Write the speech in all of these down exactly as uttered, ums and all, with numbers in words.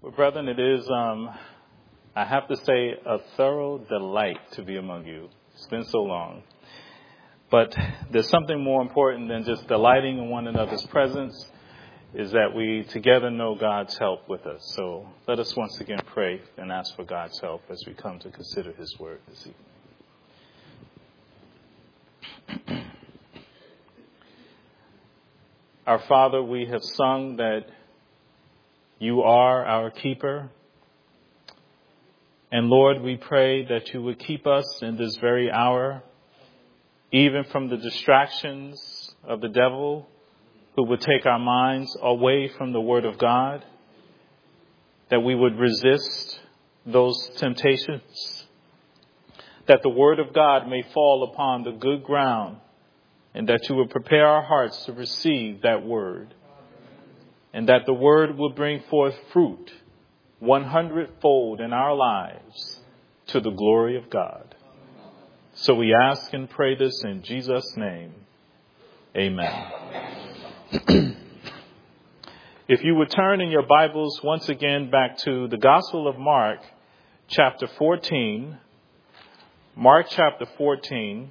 Well, brethren, it is, um, I have to say, a thorough delight to be among you. It's been so long. But there's something more important than just delighting in one another's presence, is that we together know God's help with us. So let us once again pray and ask for God's help as we come to consider his word this evening. Our Father, we have sung that you are our keeper. And Lord, we pray that you would keep us in this very hour, even from the distractions of the devil who would take our minds away from the word of God, that we would resist those temptations, that the word of God may fall upon the good ground, and that you would prepare our hearts to receive that word, and that the word will bring forth fruit one hundredfold in our lives to the glory of God. So we ask and pray this in Jesus' name. Amen. If you would turn in your Bibles once again back to the Gospel of Mark, chapter fourteen. Mark chapter fourteen.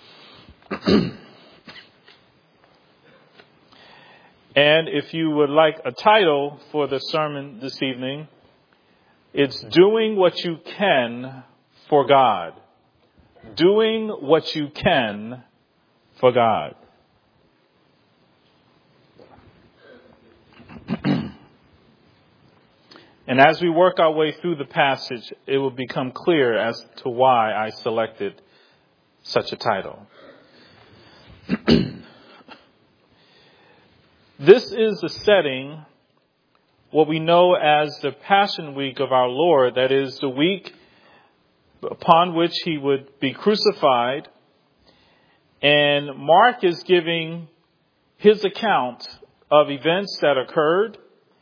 And if you would like a title for the sermon this evening, it's Doing What You Can for God. Doing what you can for God. And as we work our way through the passage, it will become clear as to why I selected such a title. This is the setting, what we know as the Passion Week of our Lord, that is the week upon which he would be crucified. And Mark is giving his account of events that occurred.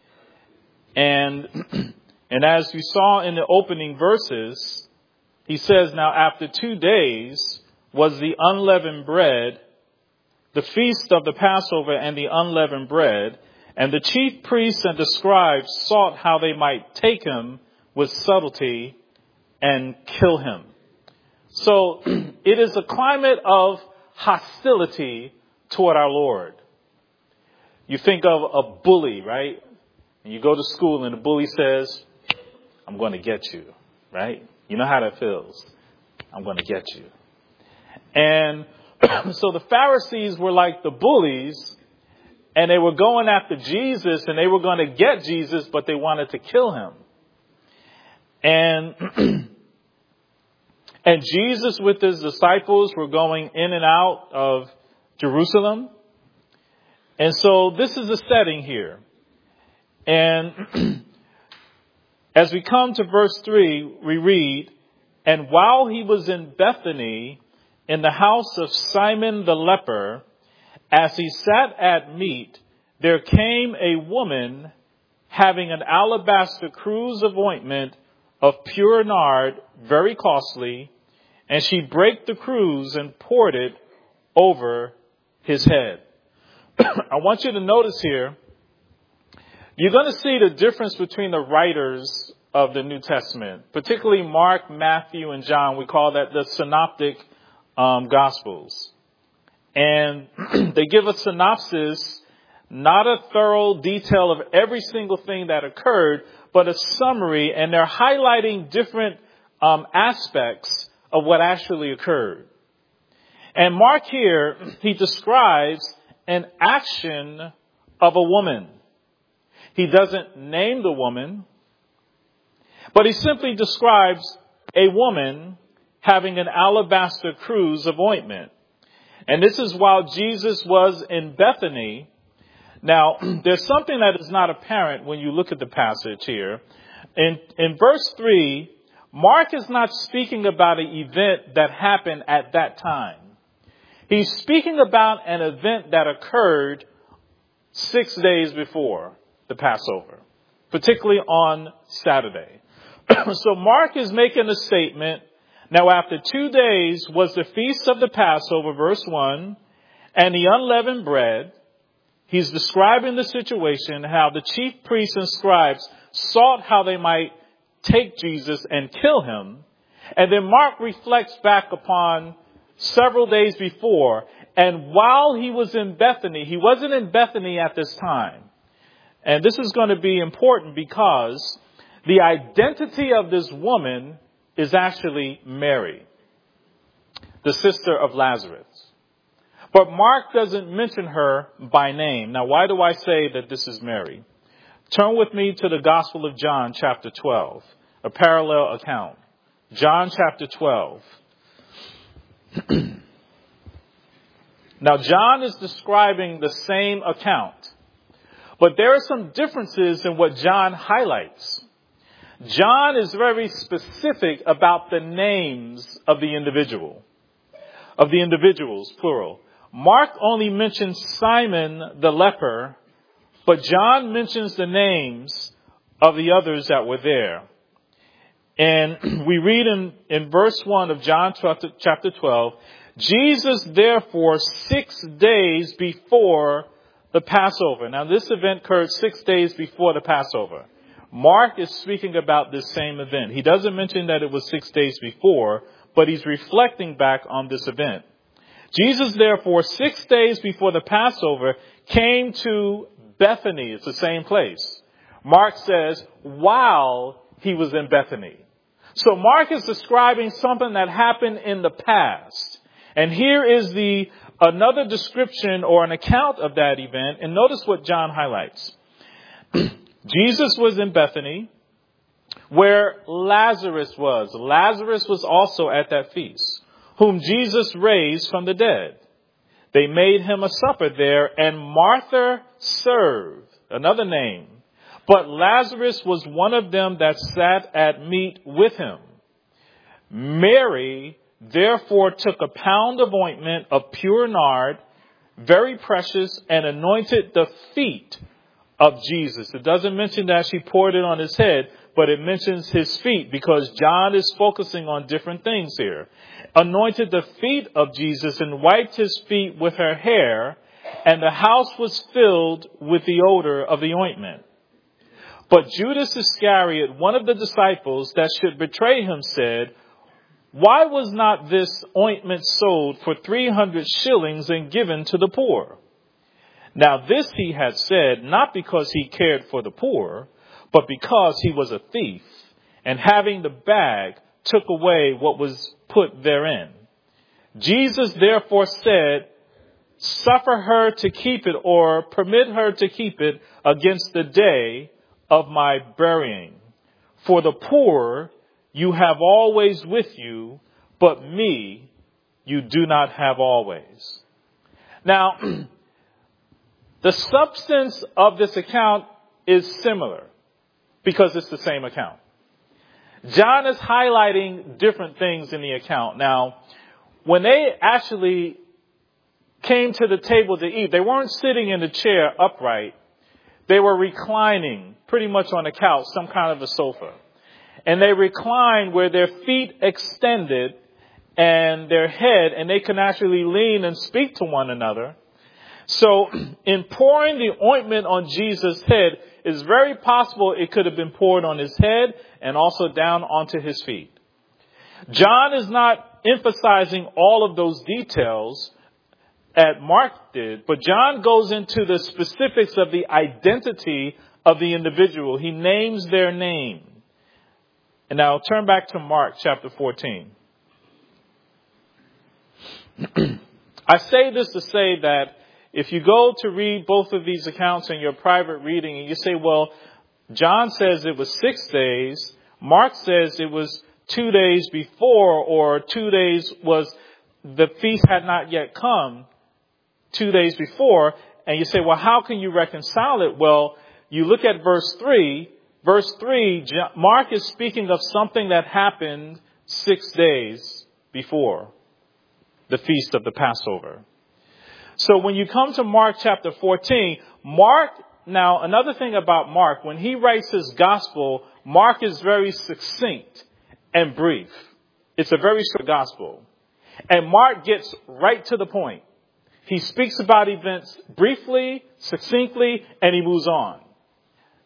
And, and as we saw in the opening verses, he says, now after two days was the unleavened bread, the feast of the Passover and the unleavened bread, and the chief priests and the scribes sought how they might take him with subtlety and kill him. So it is a climate of hostility toward our Lord. You think of a bully, right? And you go to school and the bully says, I'm going to get you, right? You know how that feels. I'm going to get you. And so the Pharisees were like the bullies, and they were going after Jesus, and they were going to get Jesus, but they wanted to kill him. And and Jesus with his disciples were going in and out of Jerusalem. And so this is the setting here. And as we come to verse three, we read, and while he was in Bethany, in the house of Simon the leper, as he sat at meat, there came a woman having an alabaster cruse of ointment of pure nard, very costly, and she brake the cruse and poured it over his head. I want you to notice here, you're going to see the difference between the writers of the New Testament, particularly Mark, Matthew, and John. We call that the synoptic um, gospels. And they give a synopsis, not a thorough detail of every single thing that occurred, but a summary, and they're highlighting different um, aspects of what actually occurred. And Mark here, he describes an action of a woman. He doesn't name the woman, but he simply describes a woman having an alabaster cruse of ointment. And this is while Jesus was in Bethany. Now, there's something that is not apparent when you look at the passage here. In, in verse three, Mark is not speaking about an event that happened at that time. He's speaking about an event that occurred six days before the Passover, particularly on Saturday. So Mark is making a statement. Now, after two days was the feast of the Passover, verse one, and the unleavened bread. He's describing the situation, how the chief priests and scribes sought how they might take Jesus and kill him. And then Mark reflects back upon several days before. And while he was in Bethany, he wasn't in Bethany at this time. And this is going to be important because the identity of this woman is actually Mary, the sister of Lazarus. But Mark doesn't mention her by name. Now, why do I say that this is Mary? Turn with me to the Gospel of John, chapter twelve, a parallel account. John chapter twelve. Now, John is describing the same account, but there are some differences in what John highlights. John is very specific about the names of the individual, of the individuals, plural. Mark only mentions Simon the leper, but John mentions the names of the others that were there. And we read in, in verse one of John chapter twelve, Jesus, therefore, six days before the Passover. Now, this event occurred six days before the Passover. Mark is speaking about this same event. He doesn't mention that it was six days before, but he's reflecting back on this event. Jesus, therefore, six days before the Passover, came to Bethany. It's the same place. Mark says, while he was in Bethany. So Mark is describing something that happened in the past. And here is the another description or an account of that event. And notice what John highlights. Jesus was in Bethany, where Lazarus was. Lazarus was also at that feast, whom Jesus raised from the dead. They made him a supper there, and Martha served, another name. But Lazarus was one of them that sat at meat with him. Mary therefore took a pound of ointment of pure nard, very precious, and anointed the feet of Jesus. It doesn't mention that she poured it on his head, but it mentions his feet because John is focusing on different things here. Anointed the feet of Jesus and wiped his feet with her hair, and the house was filled with the odor of the ointment. But Judas Iscariot, one of the disciples that should betray him, said, why was not this ointment sold for three hundred shillings and given to the poor? Now this he had said, not because he cared for the poor, but because he was a thief, and having the bag, took away what was put therein. Jesus therefore said, suffer her to keep it, or permit her to keep it against the day of my burying. For the poor you have always with you, but me you do not have always. Now, the substance of this account is similar because it's the same account. John is highlighting different things in the account. Now, when they actually came to the table to eat, they weren't sitting in the chair upright. They were reclining pretty much on a couch, some kind of a sofa. And they reclined where their feet extended and their head, and they can actually lean and speak to one another. So in pouring the ointment on Jesus' head, it's very possible it could have been poured on his head and also down onto his feet. John is not emphasizing all of those details as Mark did, but John goes into the specifics of the identity of the individual. He names their name. And now turn back to Mark chapter fourteen. I say this to say that if you go to read both of these accounts in your private reading and you say, well, John says it was six days. Mark says it was two days before, or two days was the feast had not yet come two days before. And you say, well, how can you reconcile it? Well, you look at verse three. Verse three, Mark is speaking of something that happened six days before the feast of the Passover. So when you come to Mark chapter fourteen, Mark, now another thing about Mark, when he writes his gospel, Mark is very succinct and brief. It's a very short gospel. And Mark gets right to the point. He speaks about events briefly, succinctly, and he moves on.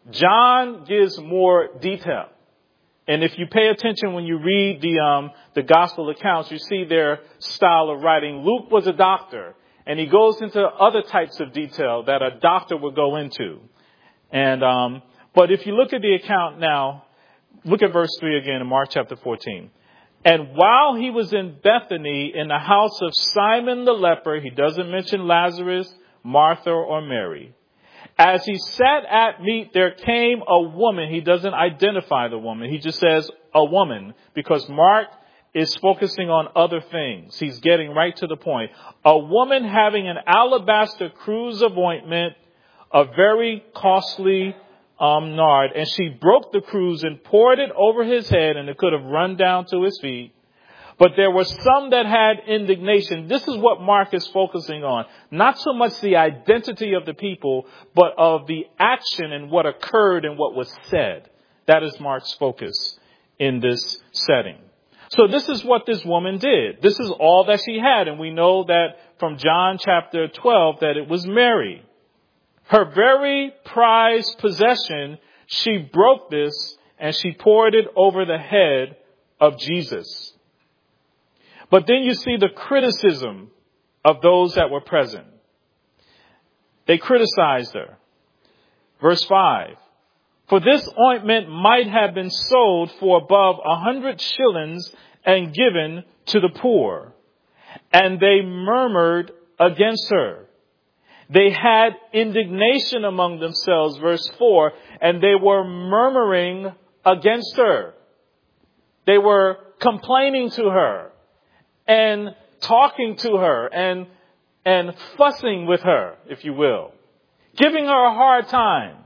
John gives more detail. And if you pay attention when you read the um, the gospel accounts, you see their style of writing. Luke was a doctor, and he goes into other types of detail that a doctor would go into. And um, but if you look at the account now, look at verse three again in Mark chapter fourteen. And while he was in Bethany in the house of Simon the leper, he doesn't mention Lazarus, Martha, or Mary. As he sat at meat, there came a woman. He doesn't identify the woman. He just says a woman, because Mark is focusing on other things. He's getting right to the point. A woman having an alabaster cruse of ointment, a very costly um, nard, and she broke the cruse and poured it over his head, and it could have run down to his feet. But there were some that had indignation. This is what Mark is focusing on. Not so much the identity of the people, but of the action and what occurred and what was said. That is Mark's focus in this setting. So this is what this woman did. This is all that she had. And we know that from John chapter twelve that it was Mary. Her very prized possession, she broke this and she poured it over the head of Jesus. But then you see the criticism of those that were present. They criticized her. Verse five. For this ointment might have been sold for above a hundred shillings and given to the poor. And they murmured against her. They had indignation among themselves, verse four, and they were murmuring against her. They were complaining to her and talking to her and, and fussing with her, if you will, giving her a hard time.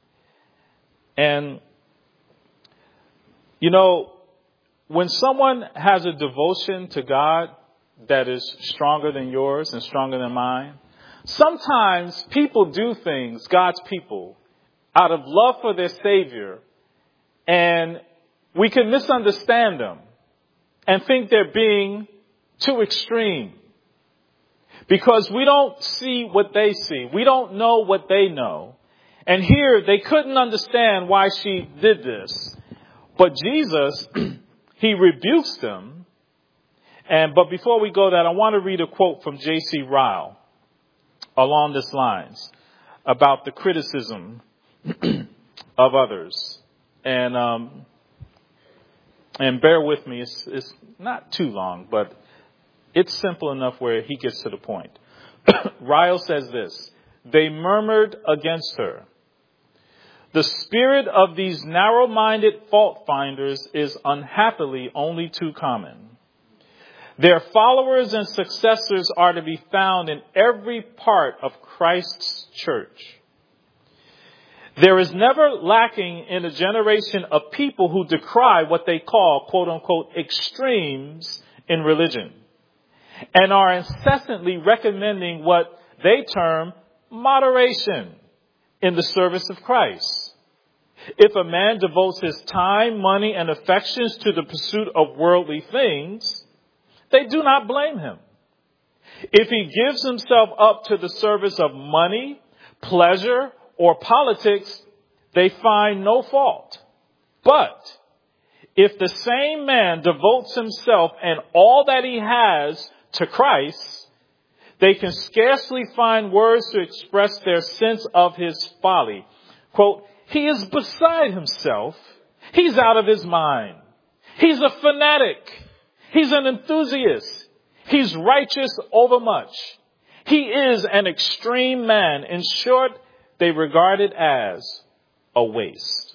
And, you know, when someone has a devotion to God that is stronger than yours and stronger than mine, sometimes people do things, God's people, out of love for their Savior, and we can misunderstand them and think they're being too extreme because we don't see what they see. We don't know what they know. And here they couldn't understand why she did this. But Jesus, he rebukes them. And but before we go that, I want to read a quote from J C Ryle along these lines about the criticism of others. And um, and bear with me, it's, it's not too long, but it's simple enough where he gets to the point. Ryle says this: they murmured against her. The spirit of these narrow-minded fault-finders is unhappily only too common. Their followers and successors are to be found in every part of Christ's church. There is never lacking in a generation of people who decry what they call, quote-unquote, extremes in religion, and are incessantly recommending what they term moderation in the service of Christ. If a man devotes his time, money, and affections to the pursuit of worldly things, they do not blame him. If he gives himself up to the service of money, pleasure, or politics, they find no fault. But if the same man devotes himself and all that he has to Christ, they can scarcely find words to express their sense of his folly. Quote, he is beside himself. He's out of his mind. He's a fanatic. He's an enthusiast. He's righteous overmuch. He is an extreme man. In short, they regard it as a waste.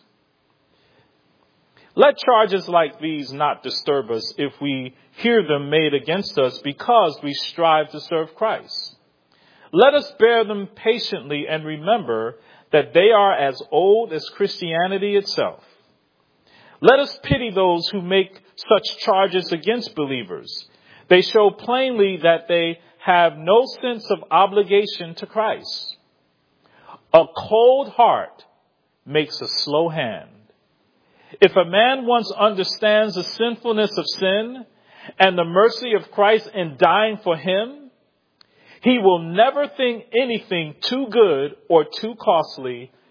Let charges like these not disturb us if we hear them made against us because we strive to serve Christ. Let us bear them patiently and remember that they are as old as Christianity itself. Let us pity those who make such charges against believers. They show plainly that they have no sense of obligation to Christ. A cold heart makes a slow hand. If a man once understands the sinfulness of sin and the mercy of Christ in dying for him, he will never think anything too good or too costly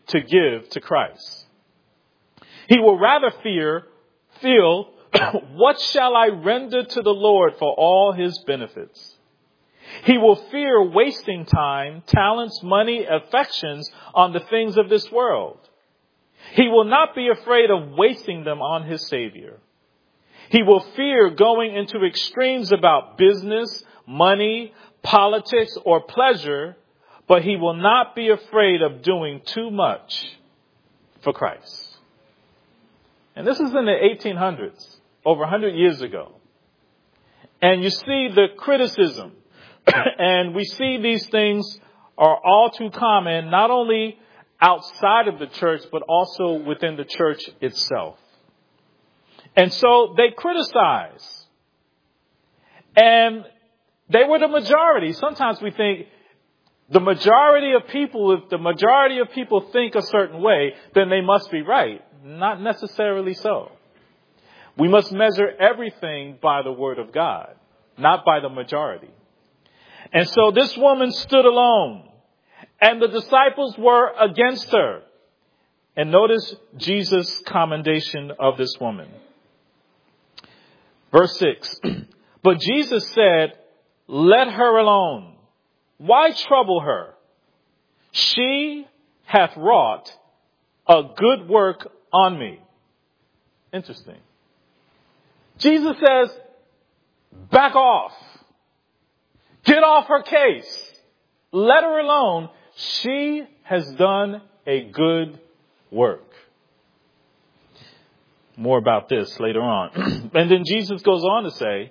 to give to Christ. He will rather fear, feel, what shall I render to the Lord for all his benefits? He will fear wasting time, talents, money, affections on the things of this world. He will not be afraid of wasting them on his Savior. He will fear going into extremes about business, money, politics, or pleasure, but he will not be afraid of doing too much for Christ. And this is in the eighteen hundreds, over one hundred years ago. And you see the criticism, and we see these things are all too common, not only outside of the church, but also within the church itself. And so they criticize. And they were the majority. Sometimes we think the majority of people, if the majority of people think a certain way, then they must be right. Not necessarily so. We must measure everything by the word of God, not by the majority. And so this woman stood alone, and the disciples were against her. And notice Jesus' commendation of this woman. Verse six. But Jesus said, let her alone. Why trouble her? She hath wrought a good work on me. Interesting. Jesus says, back off. Get off her case. Let her alone. She has done a good work. More about this later on. And then Jesus goes on to say,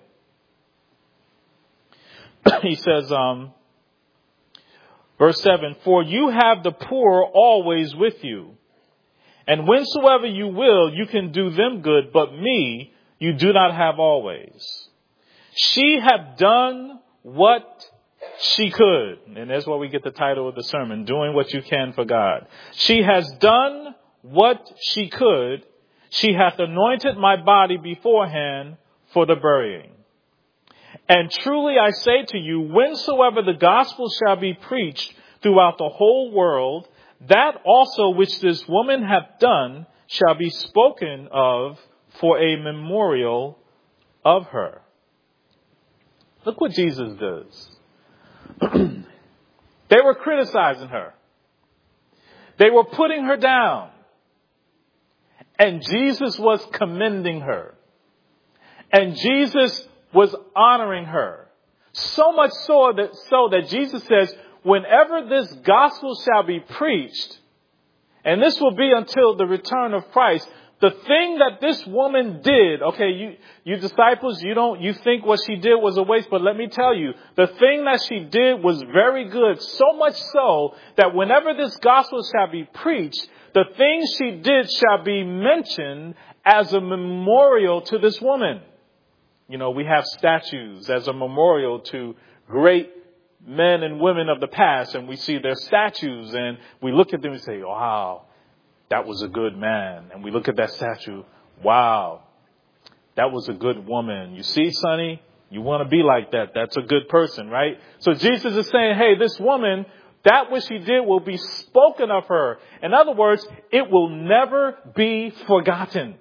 he says, um, verse seven, for you have the poor always with you, and whensoever you will, you can do them good, but me you do not have always. She hath done what she could. And that's why we get the title of the sermon, Doing What You Can for God. She has done what she could. She hath anointed my body beforehand for the burying. And truly I say to you, whensoever the gospel shall be preached throughout the whole world, that also which this woman hath done shall be spoken of for a memorial of her. Look what Jesus does. They were criticizing her. They were putting her down. And Jesus was commending her. And Jesus was honoring her. So much so that, so that Jesus says, whenever this gospel shall be preached, and this will be until the return of Christ, the thing that this woman did, okay, you, you disciples, you don't, you think what she did was a waste, but let me tell you, the thing that she did was very good, so much so that whenever this gospel shall be preached, the things she did shall be mentioned as a memorial to this woman. You know, we have statues as a memorial to great men and women of the past, and we see their statues and we look at them and say, wow, that was a good man. And we look at that statue. Wow, that was a good woman. You see, Sonny, you want to be like that. That's a good person, right? So Jesus is saying, hey, this woman, that which she did will be spoken of her. In other words, it will never be forgotten.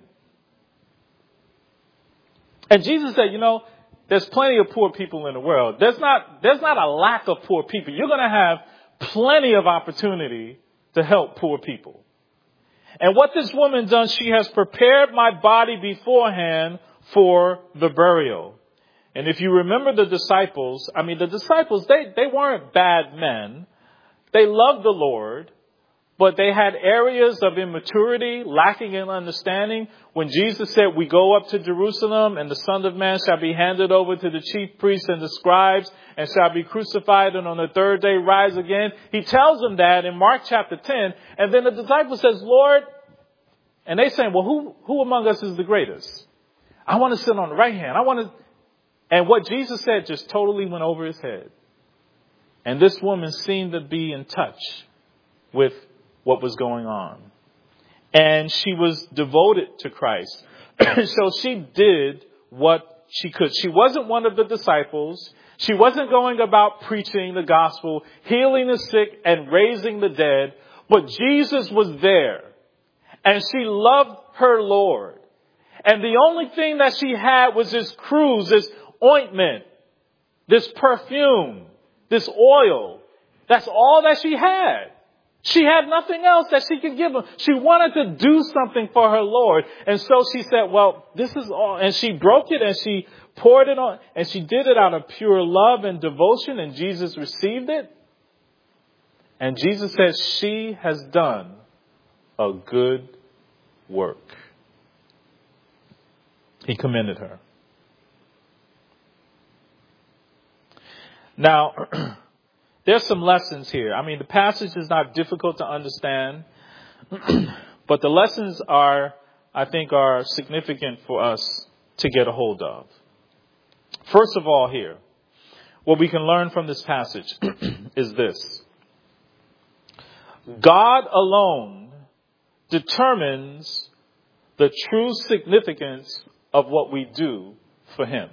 And Jesus said, you know, there's plenty of poor people in the world. There's not, there's not a lack of poor people. You're going to have plenty of opportunity to help poor people. And what this woman does, she has prepared my body beforehand for the burial. And if you remember the disciples, I mean, the disciples, they, they weren't bad men. They loved the Lord, but they had areas of immaturity, lacking in understanding. When Jesus said, we go up to Jerusalem and the Son of Man shall be handed over to the chief priests and the scribes and shall be crucified and on the third day rise again. He tells them that in Mark chapter ten. And then the disciple says, Lord, and they saying, well, who, who among us is the greatest? I want to sit on the right hand. I want to. And what Jesus said just totally went over his head. And this woman seemed to be in touch with what was going on. And she was devoted to Christ. So she did what she could. She wasn't one of the disciples. She wasn't going about preaching the gospel, healing the sick and raising the dead. But Jesus was there. And she loved her Lord. And the only thing that she had was this cruse, this ointment, this perfume, this oil. That's all that she had. She had nothing else that she could give him. She wanted to do something for her Lord. And so she said, well, this is all. And she broke it and she poured it on. And she did it out of pure love and devotion. And Jesus received it. And Jesus said, she has done a good work. He commended her. Now, there's some lessons here. I mean, the passage is not difficult to understand, but the lessons are, I think, are significant for us to get a hold of. First of all here, what we can learn from this passage is this. God alone determines the true significance of what we do for him.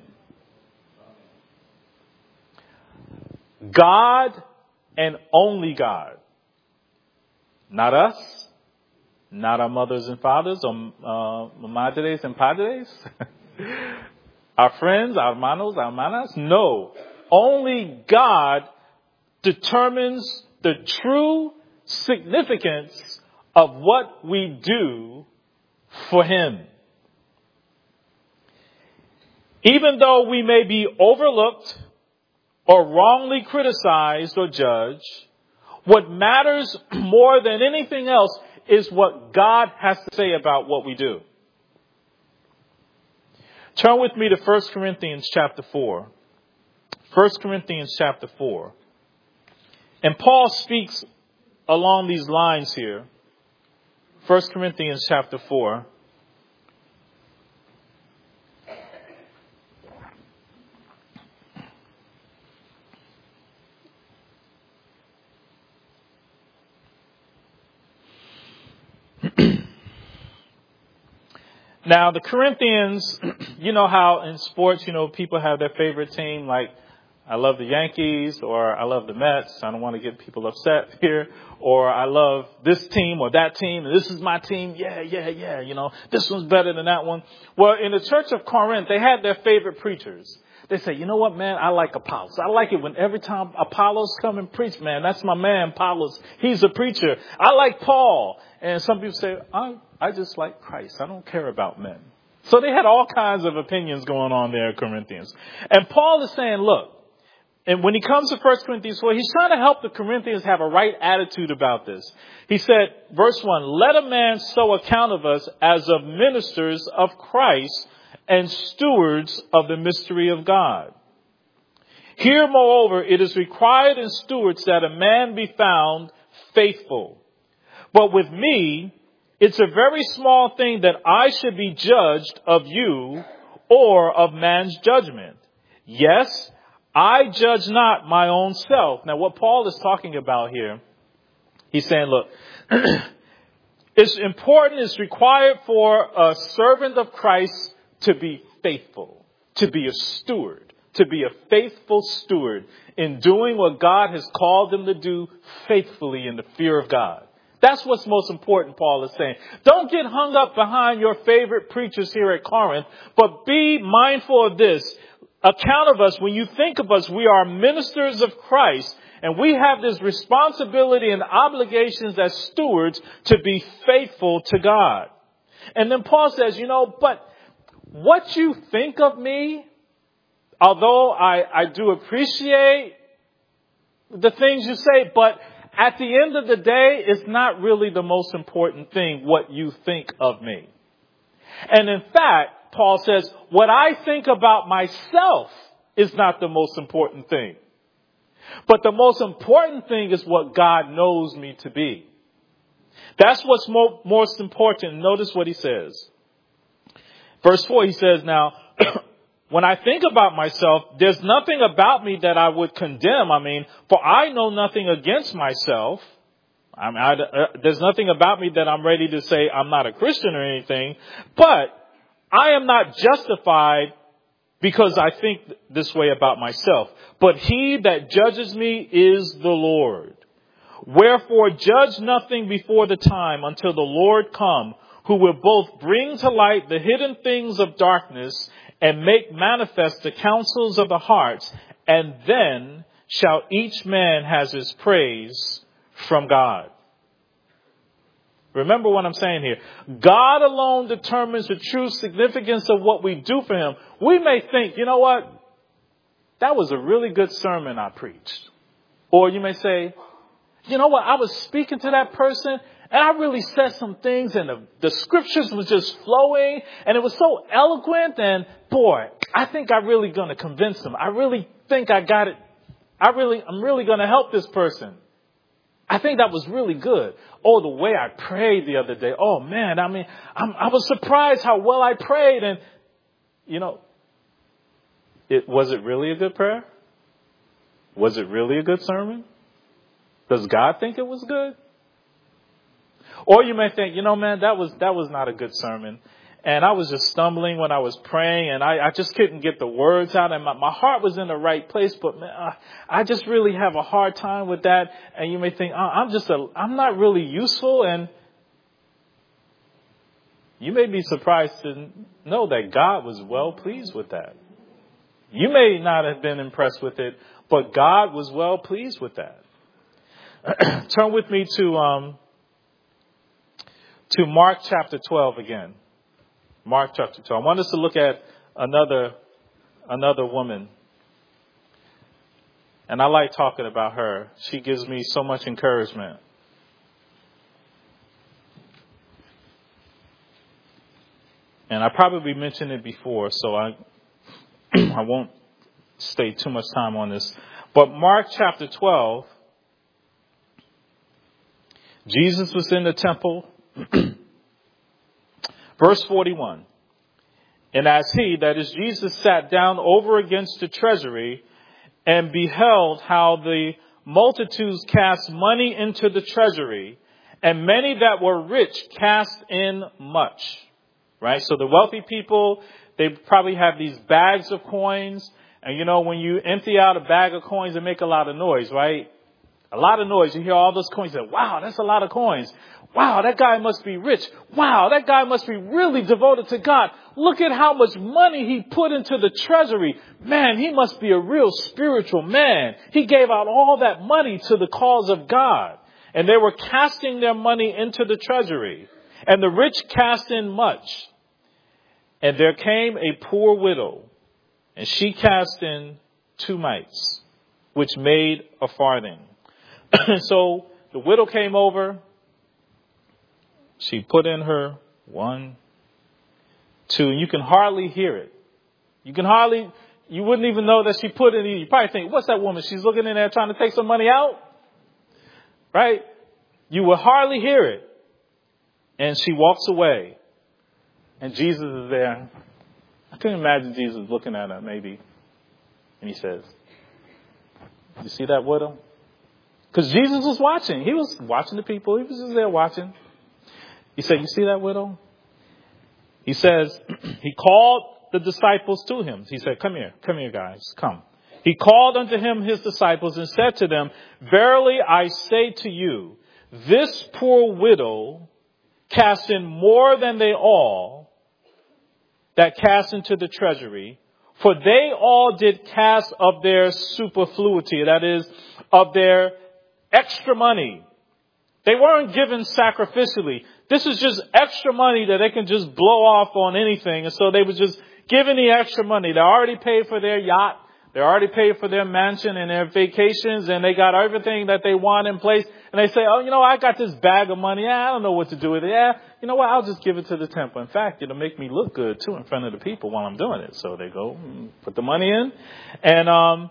God and only God. Not us. Not our mothers and fathers or uh, madres and padres. Our friends, our hermanos, our hermanas. No. Only God determines the true significance of what we do for him. Even though we may be overlooked or wrongly criticized or judged, what matters more than anything else is what God has to say about what we do. Turn with me to First Corinthians chapter four. First Corinthians chapter four. And Paul speaks along these lines here. First Corinthians chapter four. Now, the Corinthians, you know how in sports, you know, people have their favorite team, like I love the Yankees or I love the Mets. I don't want to get people upset here. Or I love this team or that team. And this is my team. Yeah, yeah, yeah. You know, this one's better than that one. Well, in the church of Corinth, they had their favorite preachers. They say, you know what, man, I like Apollos. I like it when every time Apollos come and preach, man, that's my man, Apollos. He's a preacher. I like Paul. And some people say, I, I just like Christ. I don't care about men. So they had all kinds of opinions going on there, Corinthians. And Paul is saying, look, and when he comes to First Corinthians four, he's trying to help the Corinthians have a right attitude about this. He said, verse one, let a man so account of us as of ministers of Christ and stewards of the mystery of God. Here, moreover, it is required in stewards that a man be found faithful. But with me, it's a very small thing that I should be judged of you or of man's judgment. Yes, I judge not my own self. Now, what Paul is talking about here, he's saying, look, it's important, it's required for a servant of Christ to be faithful, to be a steward, to be a faithful steward in doing what God has called them to do faithfully in the fear of God. That's what's most important, Paul is saying. Don't get hung up behind your favorite preachers here at Corinth, but be mindful of this. Account of us, when you think of us, we are ministers of Christ, and we have this responsibility and obligations as stewards to be faithful to God. And then Paul says, you know, but what you think of me, although I, I do appreciate the things you say, but at the end of the day, it's not really the most important thing what you think of me. And in fact, Paul says, what I think about myself is not the most important thing. But the most important thing is what God knows me to be. That's what's mo- most important. Notice what he says. Verse four, he says, now, when I think about myself, there's nothing about me that I would condemn. I mean, for I know nothing against myself. I mean, I, uh, there's nothing about me that I'm ready to say I'm not a Christian or anything. But I am not justified because I think this way about myself. But he that judges me is the Lord. Wherefore judge nothing before the time until the Lord come, who will both bring to light the hidden things of darkness and make manifest the counsels of the hearts, and then shall each man have his praise from God. Remember what I'm saying here. God alone determines the true significance of what we do for him. We may think, you know what? That was a really good sermon I preached. Or you may say, you know what? I was speaking to that person and I really said some things and the, the scriptures was just flowing and it was so eloquent. And boy, I think I'm really going to convince them. I really think I got it. I really, I'm really going to help this person. I think that was really good. Oh, the way I prayed the other day. Oh man, I mean, I'm, I was surprised how well I prayed. And you know, it, was it really a good prayer? Was it really a good sermon? Does God think it was good? Or you may think, you know, man, that was, that was not a good sermon. And I was just stumbling when I was praying and I, I just couldn't get the words out and my, my heart was in the right place. But man, uh, I just really have a hard time with that. And you may think, oh, I'm just a, I'm not really useful. And you may be surprised to know that God was well pleased with that. You may not have been impressed with it, but God was well pleased with that. Turn with me to, um, to Mark chapter twelve again. Mark chapter twelve. I want us to look at another, another woman. And I like talking about her. She gives me so much encouragement. And I probably mentioned it before, so I, I won't stay too much time on this. But Mark chapter twelve, Jesus was in the temple. Verse forty-one. And as he, that is Jesus, sat down over against the treasury and beheld how the multitudes cast money into the treasury, and many that were rich cast in much. Right? So the wealthy people, they probably have these bags of coins. And you know, when you empty out a bag of coins, it make a lot of noise, right? A lot of noise. You hear all those coins. You say, wow, that's a lot of coins. Wow, that guy must be rich. Wow, that guy must be really devoted to God. Look at how much money he put into the treasury. Man, he must be a real spiritual man. He gave out all that money to the cause of God. And they were casting their money into the treasury. And the rich cast in much. And there came a poor widow, and she cast in two mites, which made a farthing. So the widow came over. She put in her one, two, and you can hardly hear it. You can hardly, you wouldn't even know that she put it in. You probably think, what's that woman? She's looking in there trying to take some money out. Right? You would hardly hear it. And she walks away. And Jesus is there. I can imagine Jesus looking at her maybe. And he says, you see that widow? Because Jesus was watching. He was watching the people. He was just there watching. He said, you see that widow? He says, he called the disciples to him. He said, come here, come here, guys, come. He called unto him his disciples and said to them, verily I say to you, this poor widow cast in more than they all that cast into the treasury, for they all did cast of their superfluity, that is, of their extra money. They weren't given sacrificially. This is just extra money that they can just blow off on anything. And so they were just given the extra money. They already paid for their yacht. They already paid for their mansion and their vacations. And they got everything that they want in place. And they say, oh, you know, I got this bag of money. Yeah, I don't know what to do with it. Yeah, you know what? I'll just give it to the temple. In fact, it'll make me look good, too, in front of the people while I'm doing it. So they go and put the money in. And um,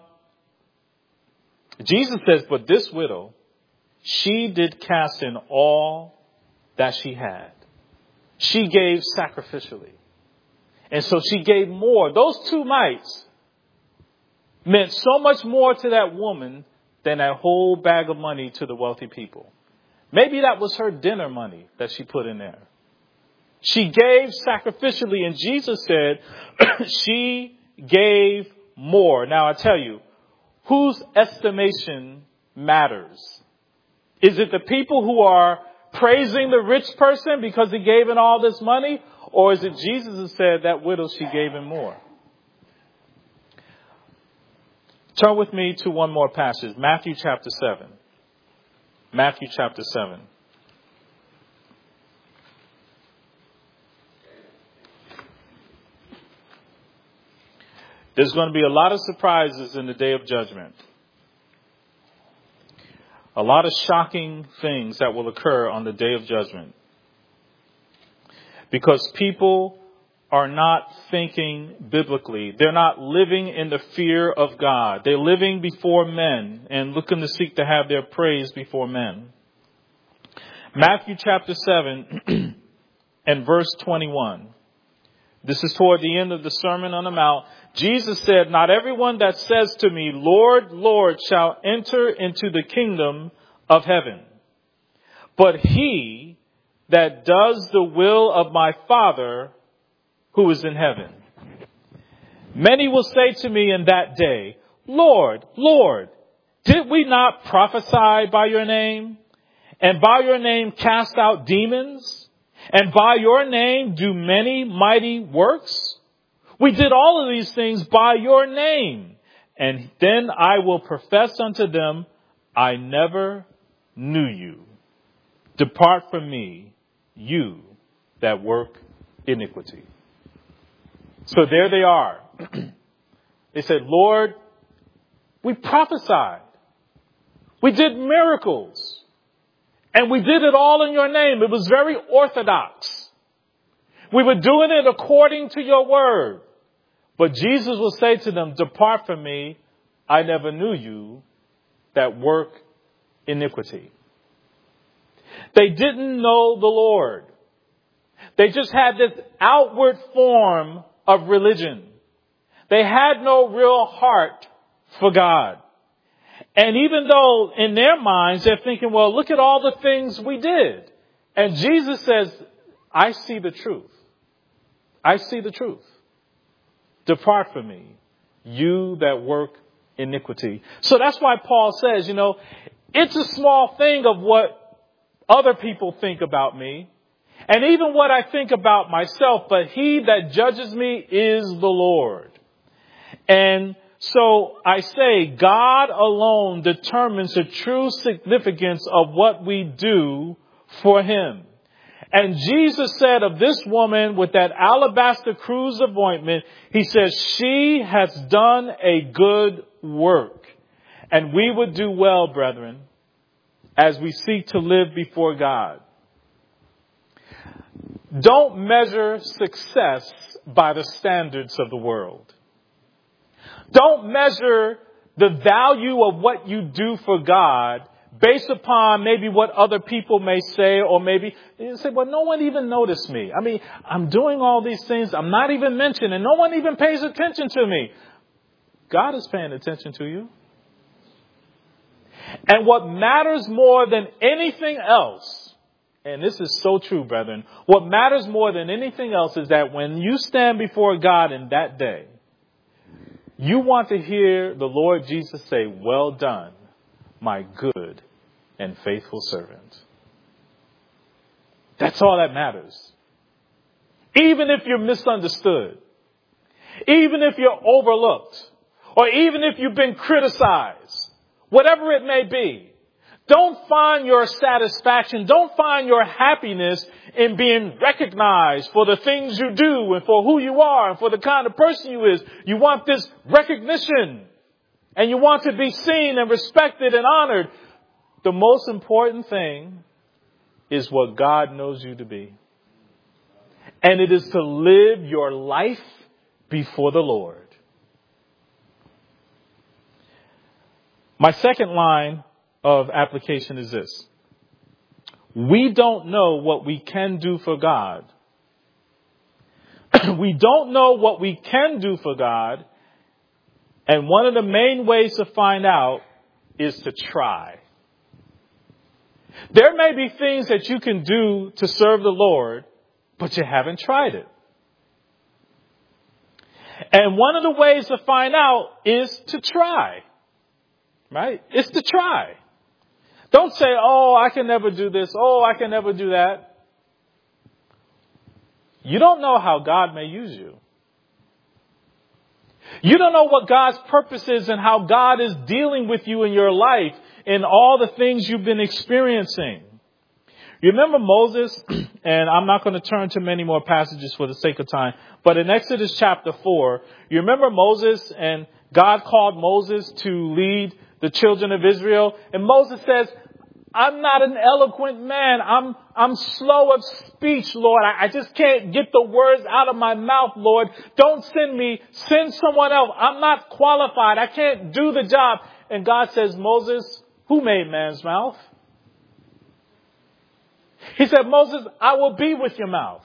Jesus says, but this widow, she did cast in all that she had. She gave sacrificially. And so she gave more. Those two mites meant so much more to that woman than that whole bag of money to the wealthy people. Maybe that was her dinner money that she put in there. She gave sacrificially, and Jesus said she gave more. Now I tell you, whose estimation matters? Is it the people who are praising the rich person because he gave him all this money? Or is it Jesus who said that widow, she gave him more? Turn with me to one more passage, Matthew chapter seven. Matthew chapter seven. There's going to be a lot of surprises in the day of judgment. A lot of shocking things that will occur on the day of judgment. Because people are not thinking biblically. They're not living in the fear of God. They're living before men and looking to seek to have their praise before men. Matthew chapter seven and verse twenty-one. This is toward the end of the Sermon on the Mount. Jesus said, "Not everyone that says to me, 'Lord, Lord,' shall enter into the kingdom of heaven, but he that does the will of my Father who is in heaven. Many will say to me in that day, 'Lord, Lord, did we not prophesy by your name, and by your name cast out demons, and by your name do many mighty works? We did all of these things by your name.' And then I will profess unto them, 'I never knew you. Depart from me, you that work iniquity.'" So there they are. They said, "Lord, we prophesied. We did miracles. And we did it all in your name. It was very orthodox. We were doing it according to your word." But Jesus will say to them, "Depart from me. I never knew you that work iniquity." They didn't know the Lord. They just had this outward form of religion. They had no real heart for God. And even though in their minds they're thinking, well, look at all the things we did. And Jesus says, "I see the truth. I see the truth. Depart from me, you that work iniquity." So that's why Paul says, you know, it's a small thing of what other people think about me, and even what I think about myself, but he that judges me is the Lord. And so I say, God alone determines the true significance of what we do for him. And Jesus said of this woman with that alabaster cruse of ointment, he says, "She has done a good work." And we would do well, brethren, as we seek to live before God. Don't measure success by the standards of the world. Don't measure the value of what you do for God based upon maybe what other people may say, or maybe you say, well, no one even noticed me. I mean, I'm doing all these things. I'm not even mentioned, and no one even pays attention to me. God is paying attention to you. And what matters more than anything else, and this is so true, brethren, what matters more than anything else is that when you stand before God in that day, you want to hear the Lord Jesus say, "Well done, my good and faithful servant." That's all that matters. Even if you're misunderstood, even if you're overlooked, or even if you've been criticized, whatever it may be, don't find your satisfaction, don't find your happiness in being recognized for the things you do and for who you are and for the kind of person you is. You want this recognition, and you want to be seen and respected and honored. The most important thing is what God knows you to be. And it is to live your life before the Lord. My second line of application is this. We don't know what we can do for God. We don't know what we can do for God. And one of the main ways to find out is to try. There may be things that you can do to serve the Lord, but you haven't tried it. And one of the ways to find out is to try. Right? It's to try. Don't say, oh, I can never do this. Oh, I can never do that. You don't know how God may use you. You don't know what God's purpose is and how God is dealing with you in your life in all the things you've been experiencing. You remember Moses, and I'm not going to turn to many more passages for the sake of time, but in Exodus chapter four, you remember Moses, and God called Moses to lead the children of Israel, and Moses says, I'm not an eloquent man. I'm, I'm slow of speech, Lord. I, I just can't get the words out of my mouth, Lord. Don't send me. Send someone else. I'm not qualified. I can't do the job. And God says, Moses, who made man's mouth? He said, Moses, I will be with your mouth.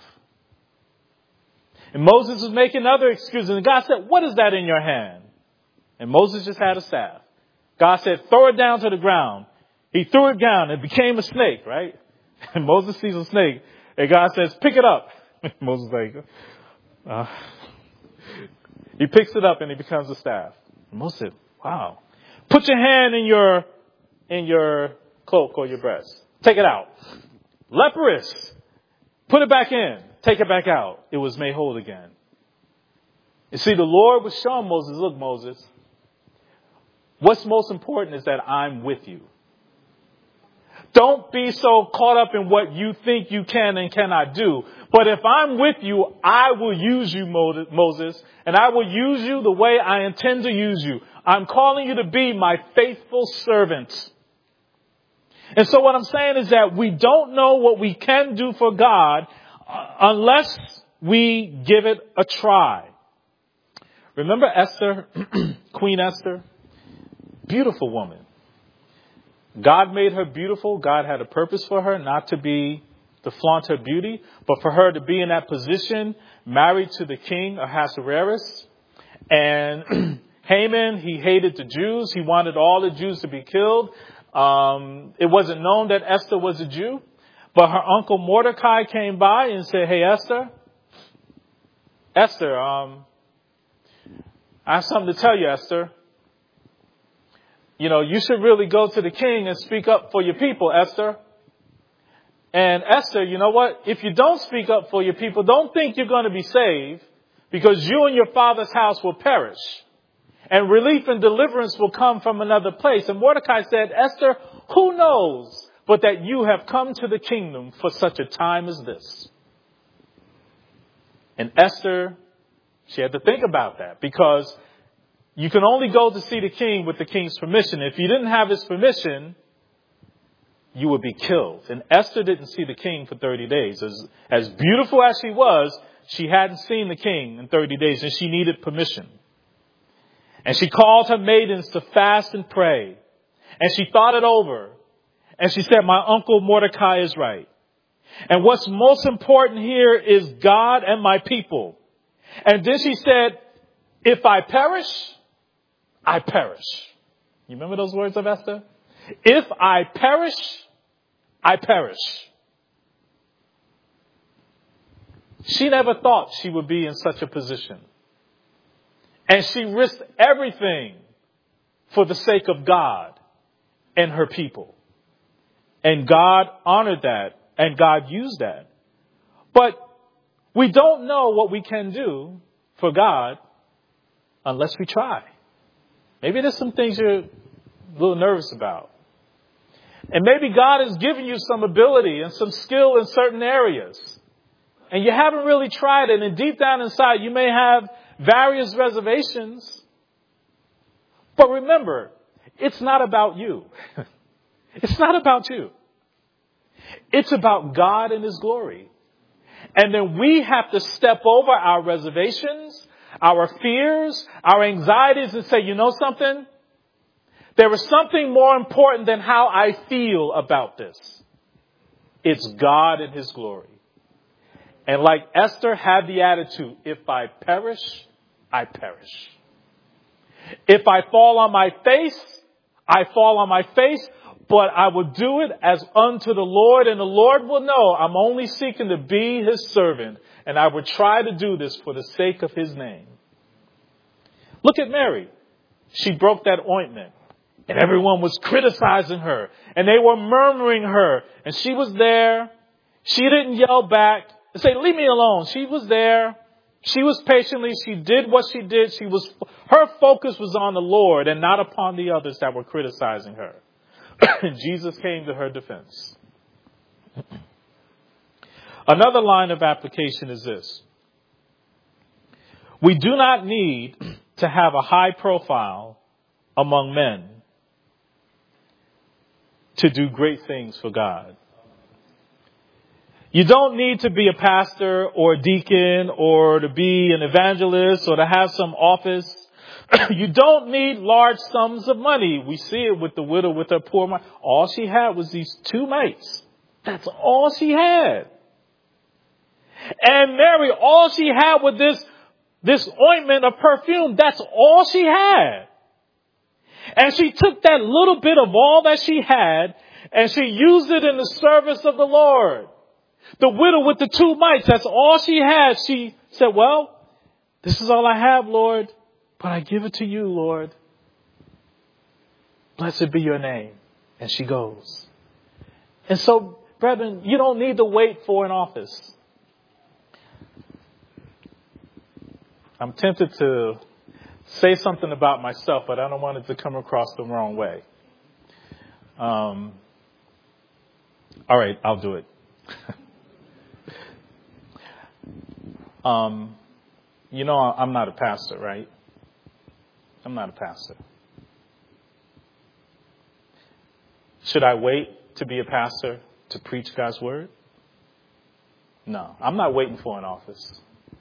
And Moses was making other excuses. And God said, what is that in your hand? And Moses just had a staff. God said, throw it down to the ground. He threw it down. It became a snake, right? And Moses sees a snake. And God says, pick it up. Moses is like, uh, he picks it up and it becomes a staff. And Moses said, wow. Put your hand in your, in your cloak or your breast. Take it out. Leprous. Put it back in. Take it back out. It was made whole again. You see, the Lord was showing Moses, look, Moses, what's most important is that I'm with you. Don't be so caught up in what you think you can and cannot do. But if I'm with you, I will use you, Moses, and I will use you the way I intend to use you. I'm calling you to be my faithful servant. And so what I'm saying is that we don't know what we can do for God unless we give it a try. Remember Esther, Queen Esther? Beautiful woman. God made her beautiful. God had a purpose for her, not to be, to flaunt her beauty, but for her to be in that position, married to the king Ahasuerus. And Haman, he hated the Jews. He wanted all the Jews to be killed. Um, it wasn't known that Esther was a Jew, but her uncle Mordecai came by and said, hey, Esther, Esther, um, I have something to tell you, Esther. You know, you should really go to the king and speak up for your people, Esther. And Esther, you know what? If you don't speak up for your people, don't think you're going to be saved, because you and your father's house will perish. And relief and deliverance will come from another place. And Mordecai said, Esther, who knows but that you have come to the kingdom for such a time as this? And Esther, she had to think about that, because you can only go to see the king with the king's permission. If you didn't have his permission, you would be killed. And Esther didn't see the king for thirty days. As, as beautiful as she was, she hadn't seen the king in thirty days, and she needed permission. And she called her maidens to fast and pray. And she thought it over. And she said, my uncle Mordecai is right. And what's most important here is God and my people. And then she said, if I perish, I perish. You remember those words of Esther? If I perish, I perish. She never thought she would be in such a position. And she risked everything for the sake of God and her people. And God honored that, and God used that. But we don't know what we can do for God unless we try. Maybe there's some things you're a little nervous about. And maybe God has given you some ability and some skill in certain areas. And you haven't really tried it. And deep down inside, you may have various reservations. But remember, it's not about you. It's not about you. It's about God and His glory. And then we have to step over our reservations, our fears, our anxieties, and say, you know something? There is something more important than how I feel about this. It's God and His glory. And like Esther had the attitude, if I perish, I perish. If I fall on my face, I fall on my face, but I will do it as unto the Lord, and the Lord will know I'm only seeking to be His servant, and I will try to do this for the sake of His name. Look at Mary. She broke that ointment. And everyone was criticizing her. And they were murmuring her. And she was there. She didn't yell back and say, leave me alone. She was there. She was patiently. She did what she did. She was, her focus was on the Lord and not upon the others that were criticizing her. And Jesus came to her defense. Another line of application is this. We do not need to have a high profile among men to do great things for God. You don't need to be a pastor or a deacon or to be an evangelist or to have some office. You don't need large sums of money. We see it with the widow with her poor mite. All she had was these two mites. That's all she had. And Mary, all she had was this, this ointment of perfume. That's all she had. And she took that little bit of all that she had and she used it in the service of the Lord. The widow with the two mites, that's all she had. She said, well, this is all I have, Lord, but I give it to you, Lord. Blessed be your name. And she goes. And so, brethren, you don't need to wait for an office. I'm tempted to say something about myself, but I don't want it to come across the wrong way. Um, all right, I'll do it. um, you know, I'm not a pastor, right? I'm not a pastor. Should I wait to be a pastor to preach God's word? No, I'm not waiting for an office.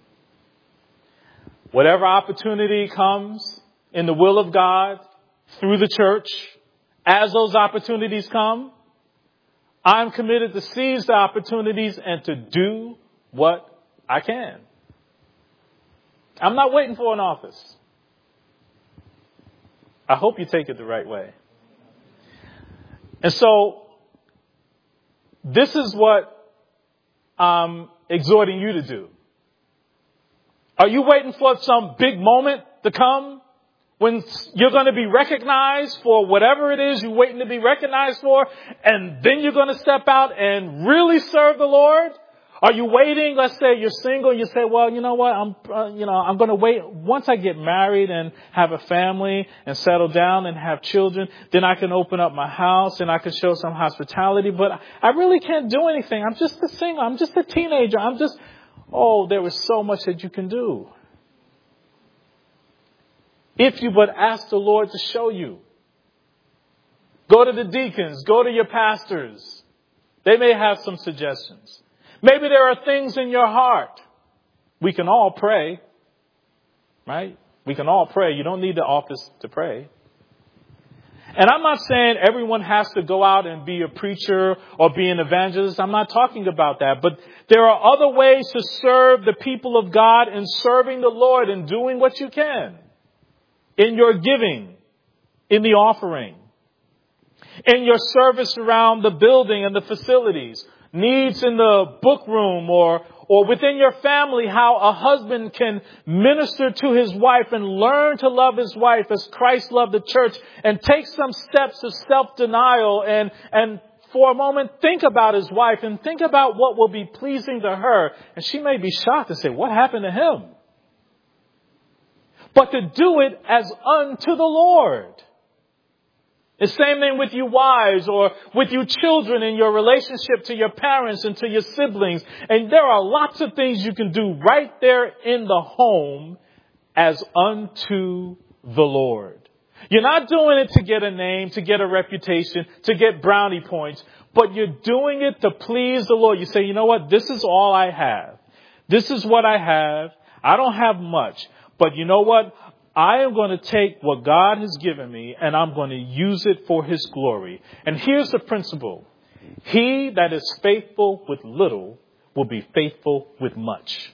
Whatever opportunity comes in the will of God through the church, as those opportunities come, I'm committed to seize the opportunities and to do what I can. I'm not waiting for an office. I hope you take it the right way. And so, this is what I'm exhorting you to do. Are you waiting for some big moment to come when you're going to be recognized for whatever it is you're waiting to be recognized for, and then you're going to step out and really serve the Lord? Are you waiting? Let's say you're single. You say, well, you know what? I'm, uh, you know, I'm going to wait. Once I get married and have a family and settle down and have children, then I can open up my house and I can show some hospitality. But I really can't do anything. I'm just a single. I'm just a teenager. I'm just, oh, there is so much that you can do. If you but ask the Lord to show you. Go to the deacons. Go to your pastors. They may have some suggestions. Maybe there are things in your heart. We can all pray, right? We can all pray. You don't need the office to pray. And I'm not saying everyone has to go out and be a preacher or be an evangelist. I'm not talking about that. But there are other ways to serve the people of God in serving the Lord and doing what you can. In your giving, in the offering, in your service around the building and the facilities. Needs in the book room or, or within your family, how a husband can minister to his wife and learn to love his wife as Christ loved the church, and take some steps of self-denial and, and for a moment think about his wife and think about what will be pleasing to her. And she may be shocked and say, what happened to him? But to do it as unto the Lord. The same thing with you wives or with you children in your relationship to your parents and to your siblings. And there are lots of things you can do right there in the home as unto the Lord. You're not doing it to get a name, to get a reputation, to get brownie points, but you're doing it to please the Lord. You say, you know what? This is all I have. This is what I have. I don't have much, but you know what? I am going to take what God has given me and I'm going to use it for his glory. And here's the principle. He that is faithful with little will be faithful with much.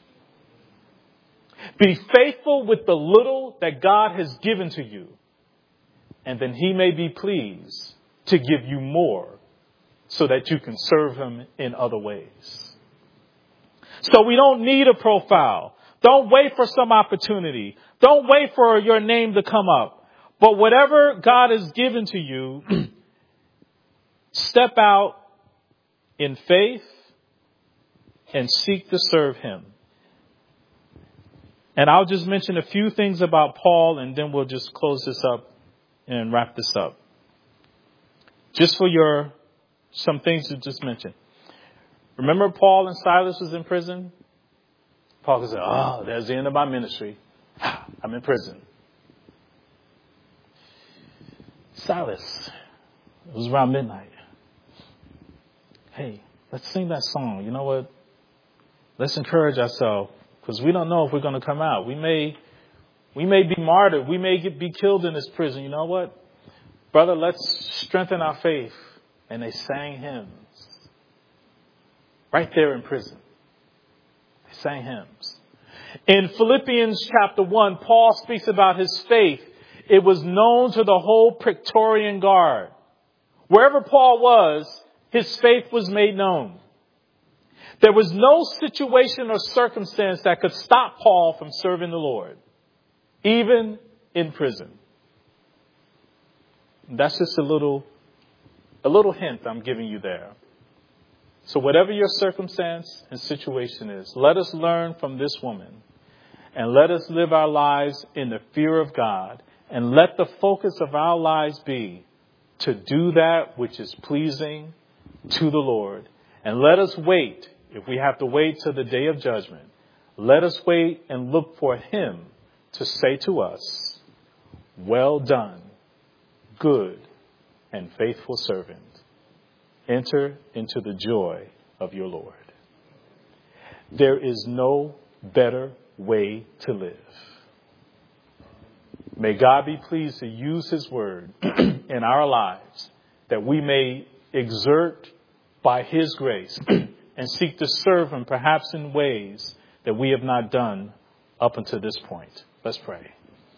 Be faithful with the little that God has given to you. And then he may be pleased to give you more so that you can serve him in other ways. So we don't need a profile. Don't wait for some opportunity. Don't wait for your name to come up. But whatever God has given to you, step out in faith and seek to serve him. And I'll just mention a few things about Paul, and then we'll just close this up and wrap this up. Just for your, some things to just mention. Remember Paul and Silas was in prison? Paul said, oh, there's the end of my ministry. I'm in prison. Silas, it was around midnight. Hey, let's sing that song. You know what? Let's encourage ourselves, because we don't know if we're going to come out. We may, we may be martyred. We may get, be killed in this prison. You know what? Brother, let's strengthen our faith. And they sang hymns. Right there in prison. They sang hymns. In Philippians chapter one, Paul speaks about his faith. It was known to the whole Praetorian Guard. Wherever Paul was, his faith was made known. There was no situation or circumstance that could stop Paul from serving the Lord, even in prison. That's just a little, a little hint I'm giving you there. So whatever your circumstance and situation is, let us learn from this woman and let us live our lives in the fear of God, and let the focus of our lives be to do that which is pleasing to the Lord. And let us wait, if we have to wait till the day of judgment, let us wait and look for him to say to us, well done, good and faithful servant. Enter into the joy of your Lord. There is no better way to live. May God be pleased to use his word in our lives, that we may exert by his grace and seek to serve him perhaps in ways that we have not done up until this point. Let's pray.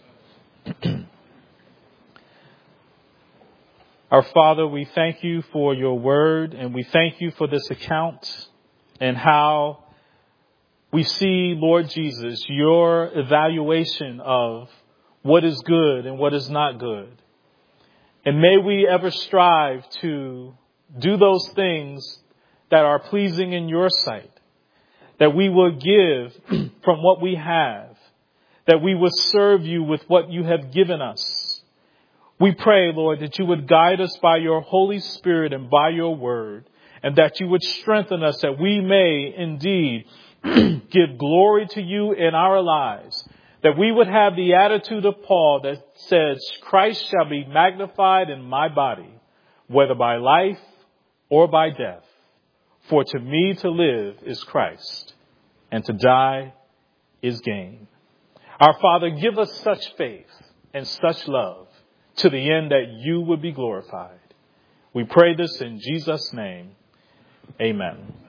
Our Father, we thank you for your word, and we thank you for this account and how we see, Lord Jesus, your evaluation of what is good and what is not good. And may we ever strive to do those things that are pleasing in your sight, that we will give from what we have, that we will serve you with what you have given us. We pray, Lord, that you would guide us by your Holy Spirit and by your word, and that you would strengthen us, that we may indeed give glory to you in our lives, that we would have the attitude of Paul that says, Christ shall be magnified in my body, whether by life or by death. For to me to live is Christ, and to die is gain. Our Father, give us such faith and such love to the end that you would be glorified. We pray this in Jesus' name. Amen.